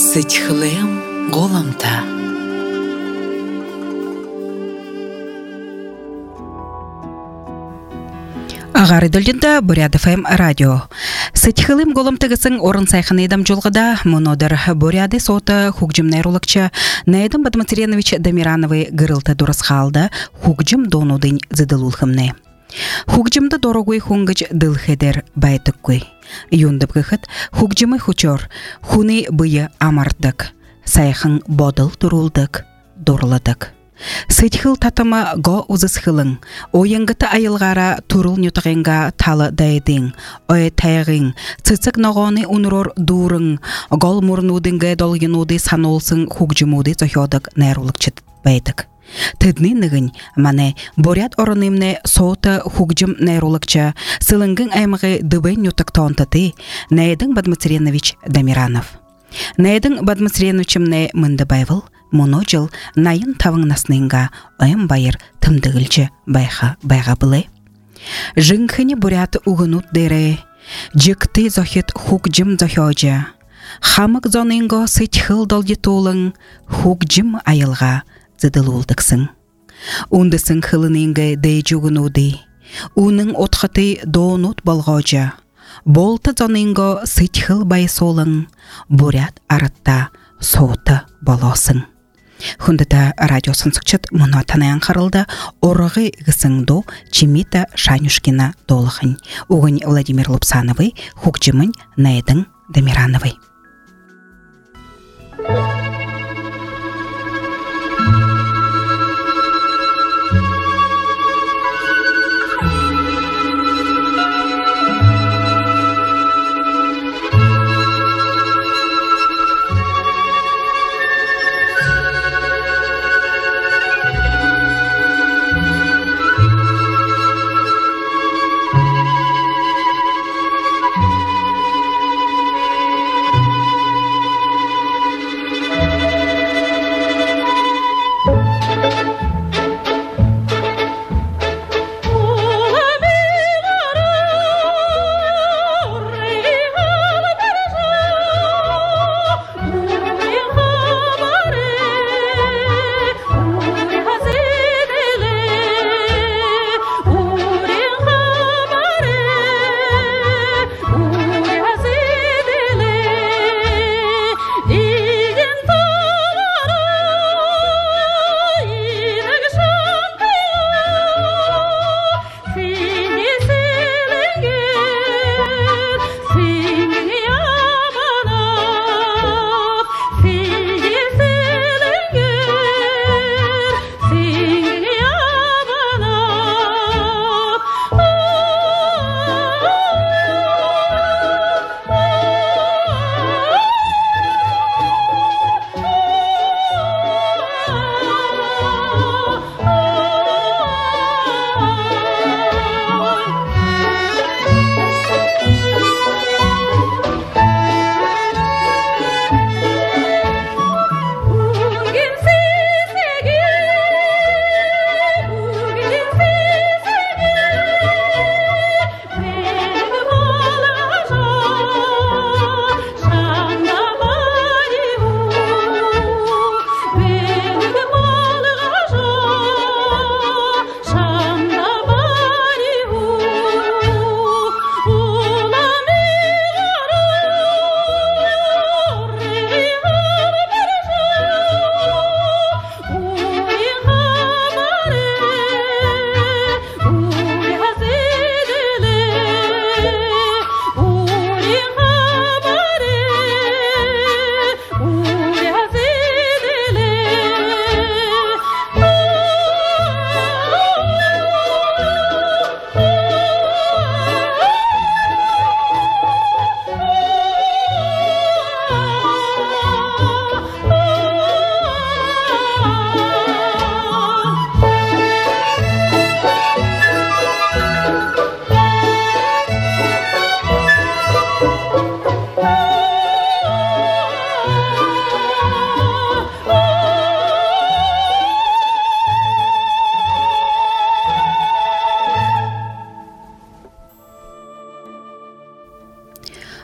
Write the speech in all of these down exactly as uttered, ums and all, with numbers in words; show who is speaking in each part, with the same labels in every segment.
Speaker 1: Сетхлем голамта. Агары дөлдінді Бурят эф эм радио. Сетхлем голамтығысын орын сайқын едім жолғыда мұнодыр Буряды соты хугжим найрулықчы Найдым Бадматеренович Дамирановы гырылты дұрыс қалды хугжим донудың зыдылулхымны. Хугжимды дорогой хунгыч дылхедер байтыккой. Юндып гыхыт хугжимы хучор, хуны быйы амардык, сайхын бодыл турулдык, дорладык. Сетхыл татымы го узысхылың, ойыңгыты айылғара турул нютығынға талы дайдың, ой тайғың, цыцык нағаны унрор дурың, гол мұрнудыңға долгинуды санолсың хугжимуды зохёдык найрулыкчыт байдык. Тыдны нығын, мане, Бурят орынымне соты хугжим найрулыкча, сылыңгың аймығы дыбын нютық тонтыты, Найдың Бадматеренович Дамиранов. Найдың Бадматереновичімне мынды байвыл, мұны жыл найын тавың насныңға ойым байыр тымдығылчы байға байға білі. Жыңхыны Бурят уғынут дәрі, жекті зохет хугжим зохёжа, хамық зоныңға сетхыл долгетолың хугжим айылға зыдылулдықсың. Ундысың хылыныңға дәй жүгінуді, уның отқыты донут болғажа, болты зоныңға сетхыл байсолың, Бурят арытта соты боласың. Хундыта радиосын сұқчыт мұна танаян қарылды, орығы ғысыңду Чимита Шанюшкина долығын. Уғын Владимир Лупсановый, хугжимын Найдың Дамирановый.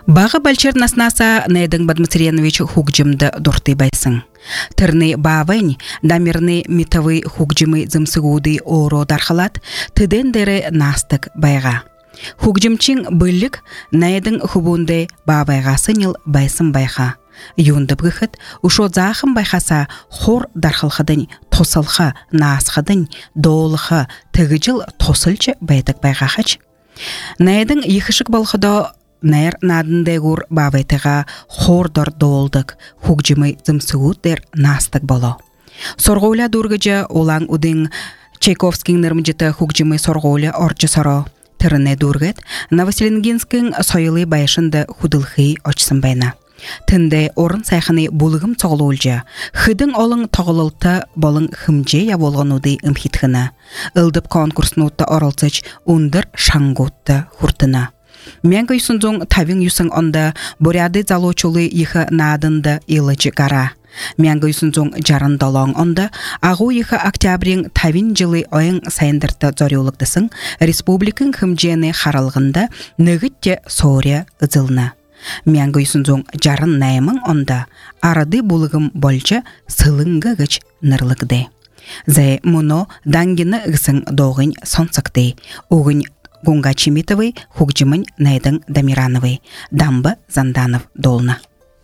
Speaker 1: Бағы бәлчер наснаса Найдың Бадматеренович хугжымды дұрты байсын. Тырны бавын, дамирны метавы хугжымы зымсығуды оро дархалат, тыден дәрі настық байға. Хугжымчың бүлік Найдың хубунды бавайға сыныл байсын байға. Юнды бұғыт, ұшо зағым байқаса хор дархалқыдың, тосылқы, насқыдың, доылықы, тігіжіл тосылчы бәйтік байға қач. Найдың ехішік балқыда Найр надындайгур бавайтыға хордор доолдық, хугжымы зымсығуддер настық боло. Сорғоуля дұргыжы олаң удың Чайковскин нырмжыты хугжымы сорғоуля орчы соро. Тырыны дұргыт, Новоселенгинскин сойылы байшынды худылхи очсын байна. Тынды орын сайханы булығым соғылуылжы, хыдың олың тоғылылты болың хымже я болғануды үмхитхына. Үлдіп конкурснуытты орылсыч ундыр шаңгутты хуртына. Мәңгі юсынзоң тавин юсын онда буряды залочулы ихы надынды илычы гара. Мәңгі юсынзоң жарын долоң онда ағу ихы октябрин тавин жылы ойын сайындырты зорюлықтысың республикын хымжені харалғында нүгітте сория ұзылны. Мәңгі юсынзоң жарын наймың онда арады булығым болчы сылыңғы ғыч нырлыгды. Зай мұно даңгіні ғысын доғын сонсықты, оғын Гунга Чимитовый, Хугджимын Найдың Дамирановый, Дамбы Занданов долна.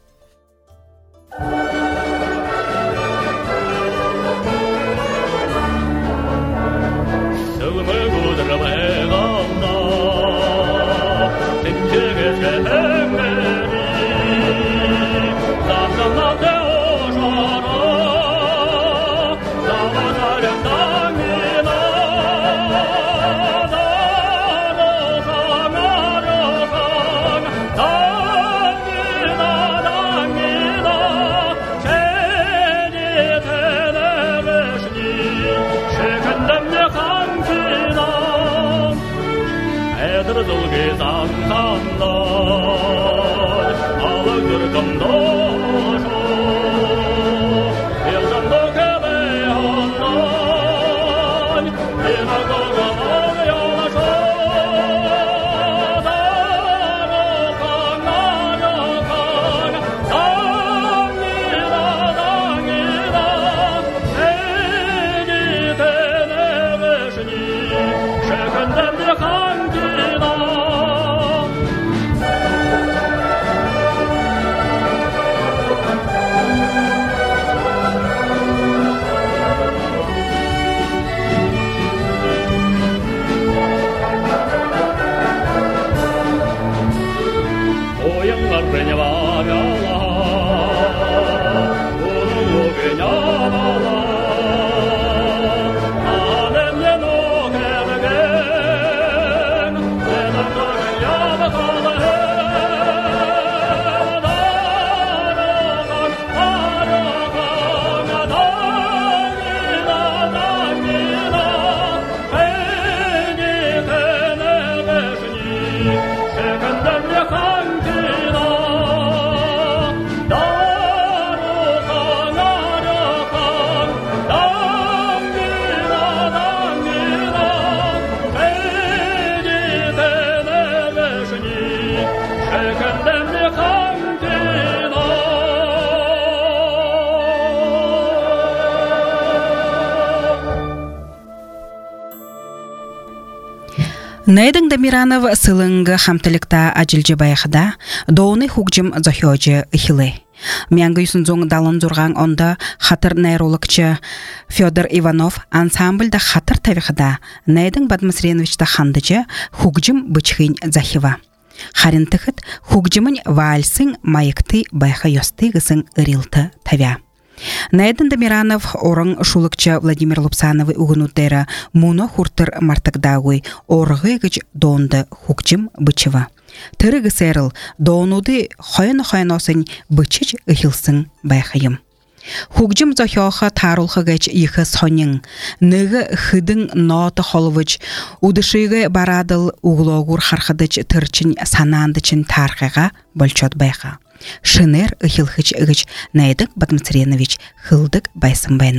Speaker 1: Найдың Дамиранов сылыңғы хамтылықта ажылжы байқыда доуны хугжым зохиожы ұхилы. Мәңгі юсынзоң далын зұрған онда хатыр найролықчы Федор Иванов ансамбльда хатыр тавиқыда Найдың Бадматереновичта хандычы хугжым бычхын захива. Харинтықыт хугжымын вальсың майыкты байқы йосты ғысың ырилты тавя. Найдын Дамиранов орың шулықчы Владимир Лупсановы уғынуддері мұны хуртыр мартықдауы орғы ғыч донды хугжым бычыва. Тыры ғысеріл донуды хойын-хойын осын бычыч ұхилсын байқайым. Хугжым зохиоха тарулха гэч ихы сонин, ныгы хыдың ноты холвыч, удышыгы барадыл углогур хархадыч тырчин санандычин тархыга болчот байха. Шынер ыхилхыч ыгыч Найдың Бадматеренович хылдык байсын байна.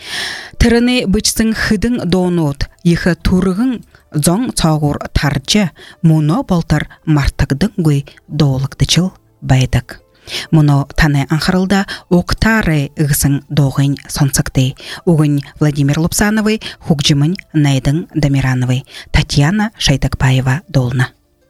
Speaker 1: Тіріні бічсің хыдың донуд, ехі турығың зоң цағур тарчы, мұны болтыр мартығдың гөй доолықтычыл байдық. Мұны таны анқарылда оқтары ұғысың доғын сонсықты. Уғын Владимир Лупсановый, Хугжимын Найдың Дамирановый, Татьяна Шайтакпаева долна.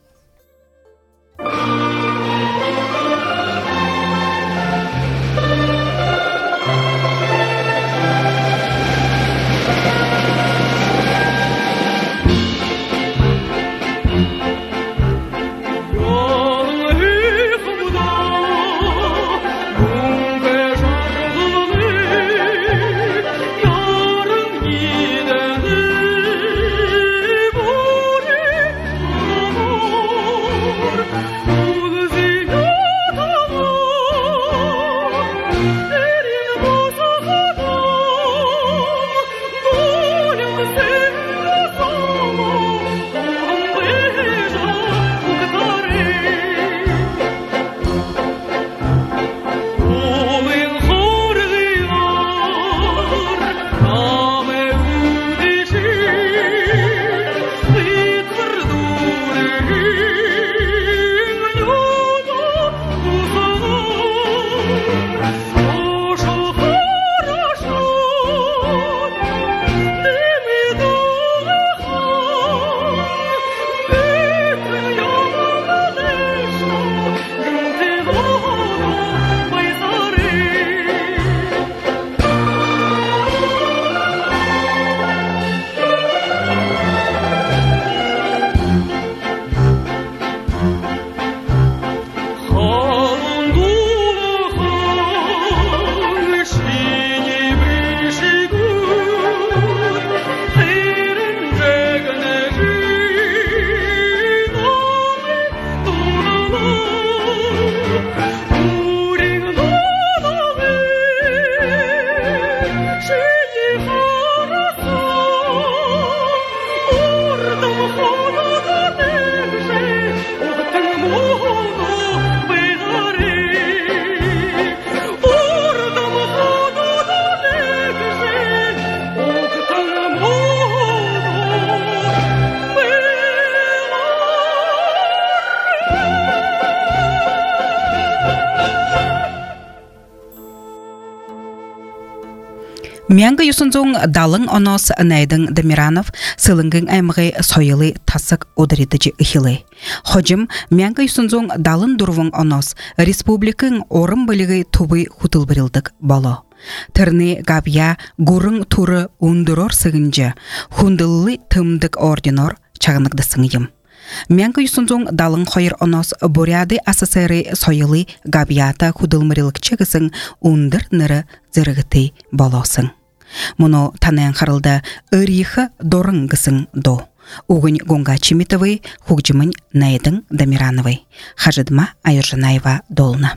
Speaker 1: Мянга юсунзуң далың онос Найдың Дамиранов сылыңгың аймығы сойылы тасық одыридыжы ұхилы. Ходжым, мянга юсунзуң далың дұрвың онос республикың орын бөлігі тубы хутыл бірілдік бало. Тірні габия гурың туры ундырор сығынжы, хундылы тымдық орденор чағынықды сыңйым. Мянга юсунзуң далың қойыр онос Буряды АССР сойылы габията худылмырылық чегісің ундыр ныры зірігіті болосың. Мұны танаян қарылды ұрихы дорыңғысың до. Уғын Гонга Чимитовый, Хугжимын Найдың Дамирановый. Хажыдма Айыржанаева долна.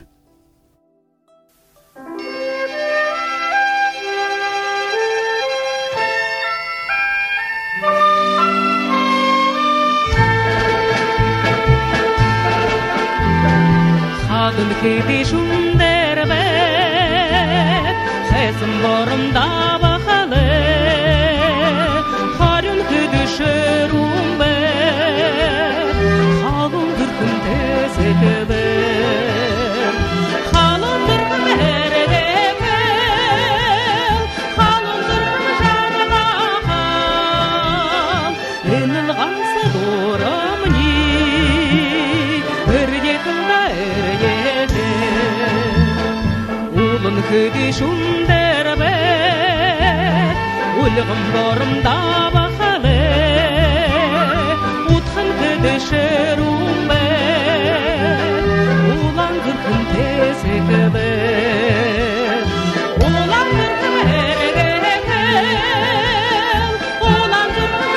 Speaker 2: Хадын кеде шундер бет, хесім борымда бақалы, харын кеде шырум бет, халын дүркін тезекі бет, халын дүркін әрдекел, халын дүркін жарғаған, еніл ғансы дорамни, үрдекілді әрдекел. Улын көде шундер бет, улығым борымда бақалы, утқын көде шырум бет, улан күркін тезекі бет. Улан күркін әрдекел, улан күркін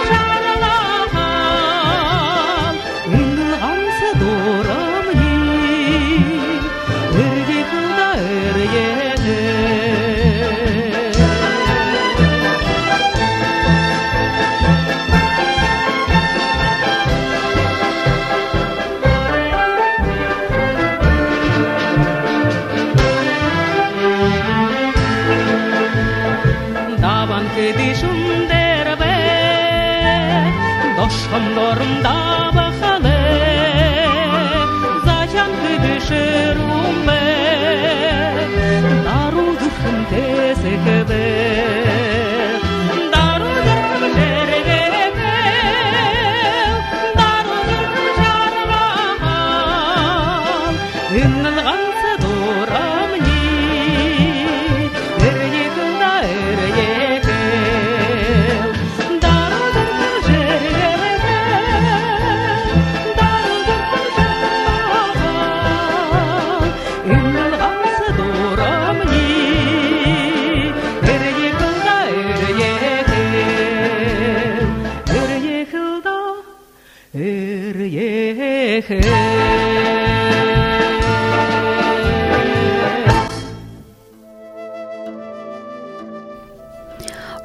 Speaker 2: жарылаған, үніл ғансы дорамни, үрдекілді әрдекел.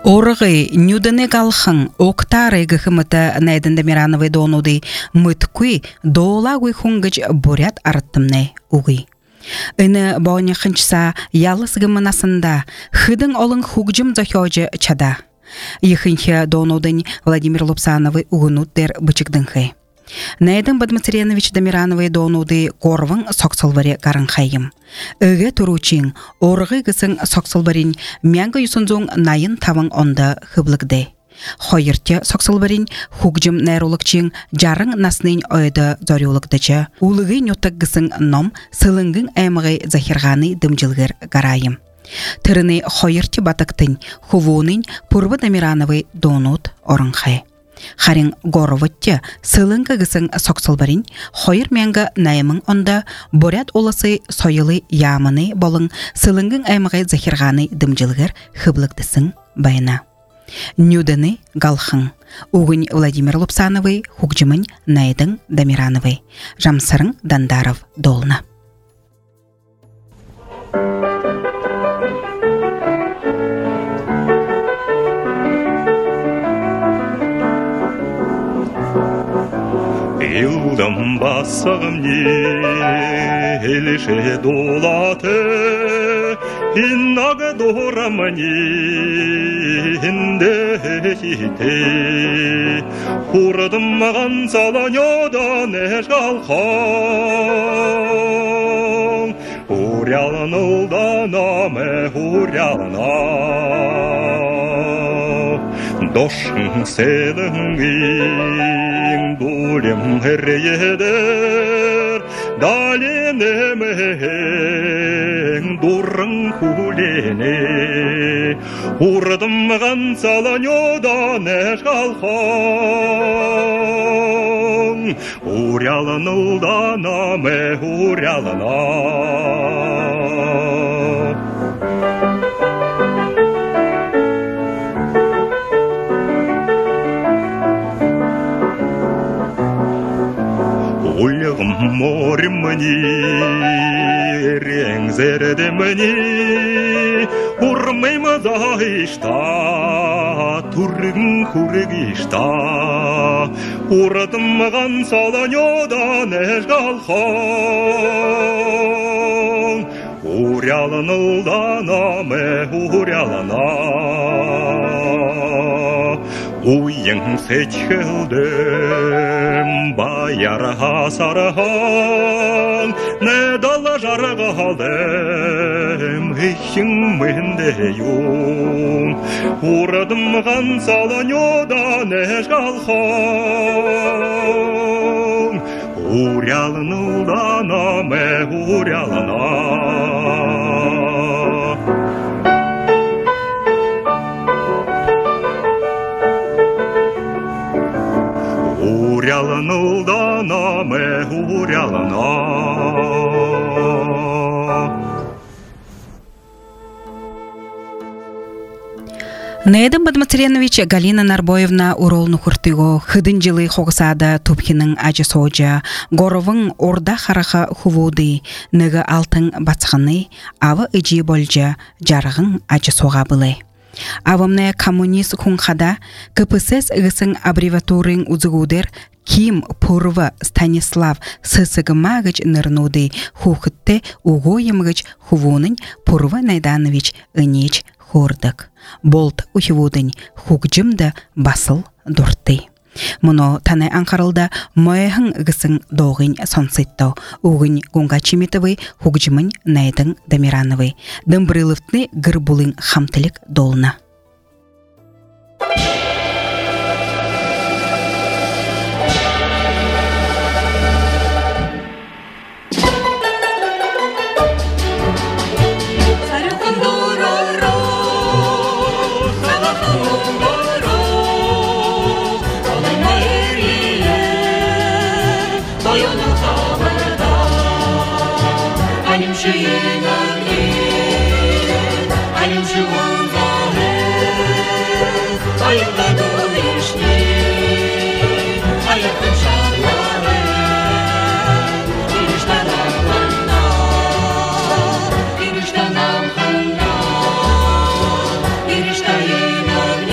Speaker 1: Орғы нюдыны галхын октары гыхымыты найдын Дамирановы донуды мыткуй долагуй хунгыч бурят арыттымны угый. Ыны бауны хынчса ялыс гымынасында хыдың олың хугжым захёжы чада. Ихынхе донудын Владимир Лупсановы угынут дер бычыгдынхы. Найдын Бадматеренович Дамирановы донуды корвың соксылваре карынхайым. Ыге туручин орғы гысын соксылварин мяңгы юсунзуң найын тавың онда хыблыгды. Хойырте соксылварин хугжым найрулыкчин жарың наснын ойды зорюлыгдычы. Улығы нютак гысын ном сылыңгын аймығы захирғаны дымжылгыр гарайым. Тырыны хойырте батыктын хувунын Пурвы Дамирановы донут орынхай. Харин горовытте сылыңғы гысын соксылбарин хойыр мәңгі найымың онда борят оласы сойылы ямыны болың сылыңгын аймығы захирғаны дымжылгыр хыблыгдысың байына. Нюдыны галхын. Угын Владимир Лупсановы хугжымын найдың Дамирановы. Жамсырың Дандаров долна.
Speaker 3: Yıldım basığım elişe dolatı İnnağı doğramani inde hite Hurdım mağan salanyodan eşgalhan Huryalan oldana me huryalana Doşun selingin dolem herreyeder Dalenemeğen durun hulene Urdım gansalanyodan eşgalhan Uryalan oldana me huryalana Ольгам морем мани, реңзерде мани, урмайма заишта, тургын хургишта, уратымган саланьодан эшгалхан, уряланылдана ме урялана. Уйың сечхілдім баяраға сарыған, не дала жарыға алдым, үйің менде юң. Урадымған саланьодан эшгалхан, урялынылдана ме урялана. Уряланылдана ме урялана.
Speaker 1: Найдын Бадматеренович Галина Нарбоевна уролну хуртыго хыдын жылы хоғысада тупхінің ажы сожа, горовың орда хараха хувуды, нығы алтын бацқаны, авы ыжи болжа, жарығын ажы соға былы. Авымная коммунист хунхада КПСС ығысын аббревиатурын узығудер Ким Пурва Станислав сысыгымагыч нырнуды хухытты угойымгыч хувунын Пурва Найданович ынеч хордык. Болт ухивудын хугжымды басыл дұртты. Мұны таны анқарылда мояхын ығысын доғын сонсытты. Уғын Гунга Чиметовы хугжымын Найдың Дамирановы. Дымбырылыфтны гырбулын хамтылық долна.
Speaker 4: Иришта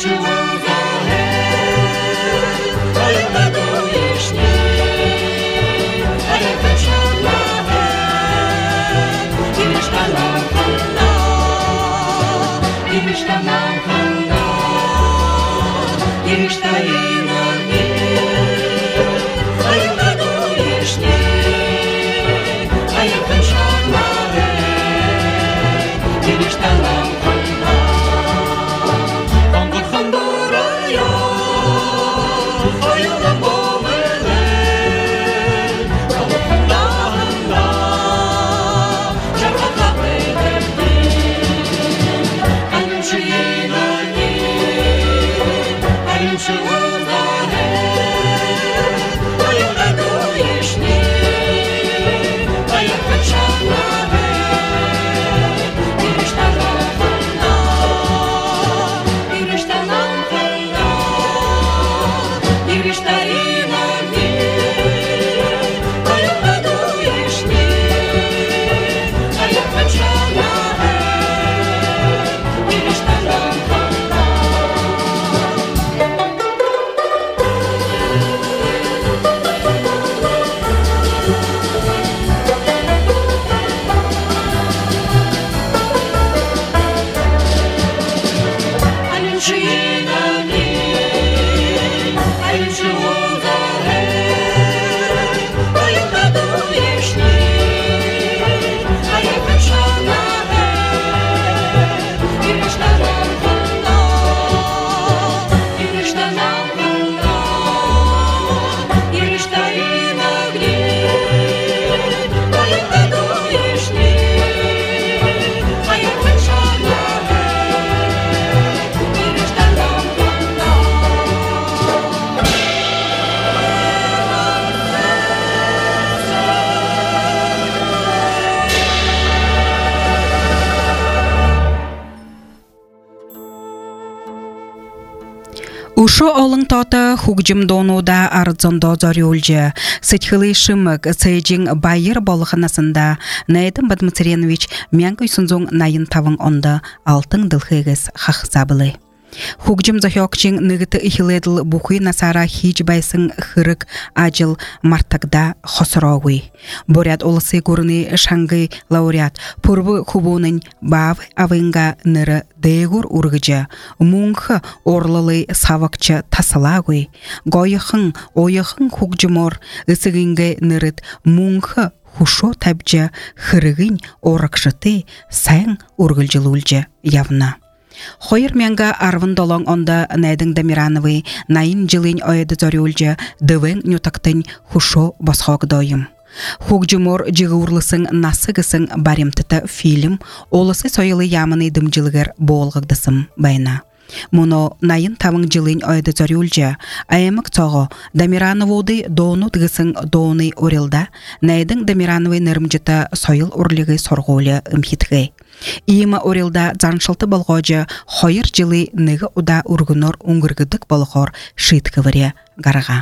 Speaker 1: Ушо олың тота хугжим донуда арзондо зорюлжы. Сытхылы шымык цейджин байыр болықанасында Найдын Бадмацаренович мәңгі үсінзон найын тавың онда алтын дылхығыз қақсабылы. Хугжим захёкчин нығыты ихиледл бухы насара хич байсын хырык ажыл мартагда хосроуи. Борят олысы гурны шангы лауреат пурбы хубунын бав авынга ныры дейгур ургыжа, мунхы орлылы савакчы тасалагуи. Гойыхын, ойыхын хугжимор ысыгынғы нырыт мунхы хушо табжа хырыгын оракшыты сайын ургылжылулжы явна. Хойыр мәңгі арвын долоң онда Найдың Дамирановы найын жылын ойды зорюлжы дывен нютактын хушо басхог дойым. Хугжумор жығырлысын насыгысын баремтыты фильм олысы сойылы ямыны дымжылығыр болғығдысым байна. Мұно найын тавың жылын ойды зорюлжы айымық тоғы Дамирановуды дону тығысын доны орылда Найдың Дамирановы нырымжыты сойыл ұрлығы сорғолы үмхитгі. Ийма орилда заншылты болғожы хойыр жылы нығы уда ургунор уңгыргыдық болғор шыйткывыре гараға.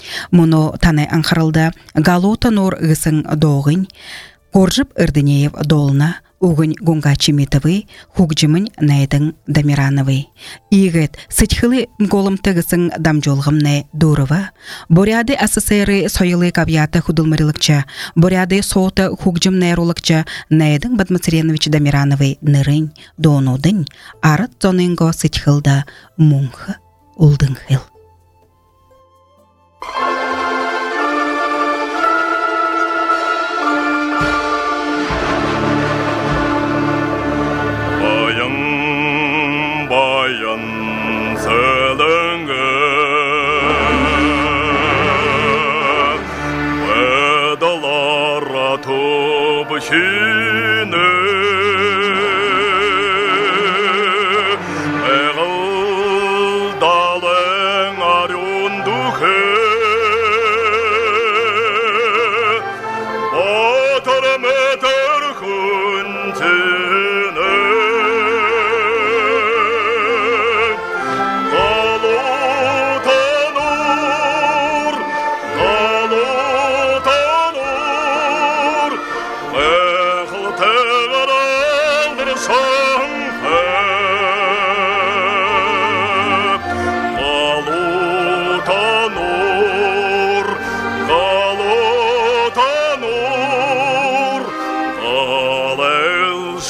Speaker 1: Мұны таны аңқарылда галута нор ғысын доғын, коржып үрдінеев долына угын гунга чиметовы, хугжымын Найдың Дамирановы. Игет сытхылы голым тығысын дамжолғымны дұрывы, боряды СССР сойылы кабията худылмарылықча, боряды соты хугжым найрулықча Найдың Бадмацаренович Дамирановы нырын, донудың, арыт зонынго сытхылда мұңғы ұлдың хыл.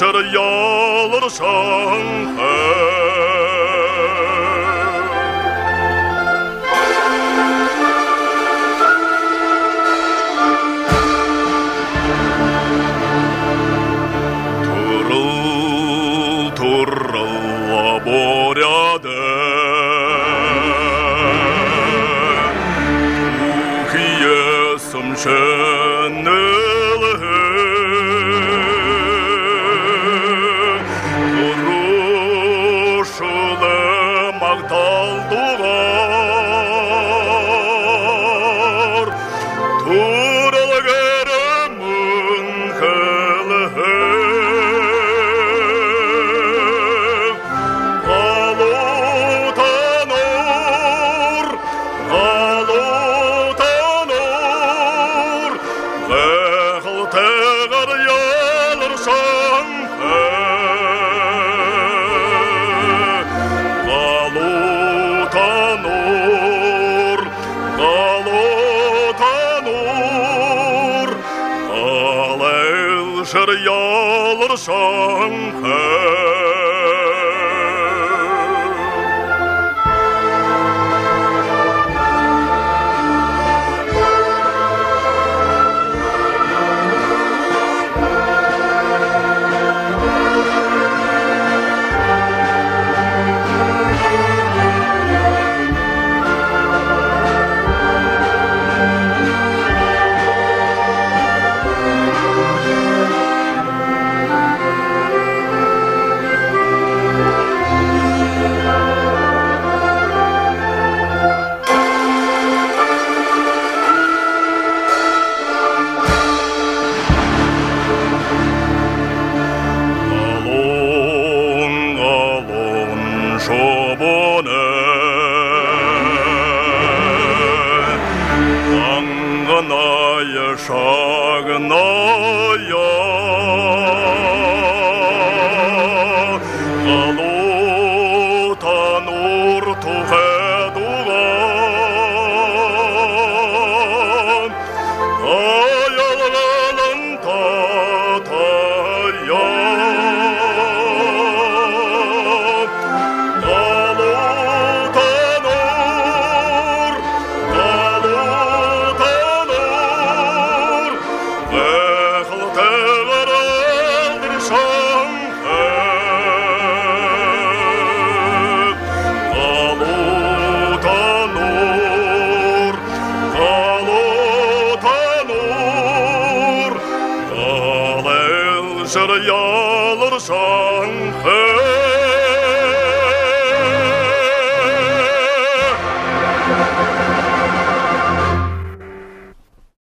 Speaker 3: älskar jalar Shanghai. Боряде ухие сомшенеле Рошуле магдалдугар Туралгере мунхеле Yalar Shanghai. Şobone Angınaya şağınaya Galutan urtuğedugan Ayalgalın tataya Yalar Shanghai.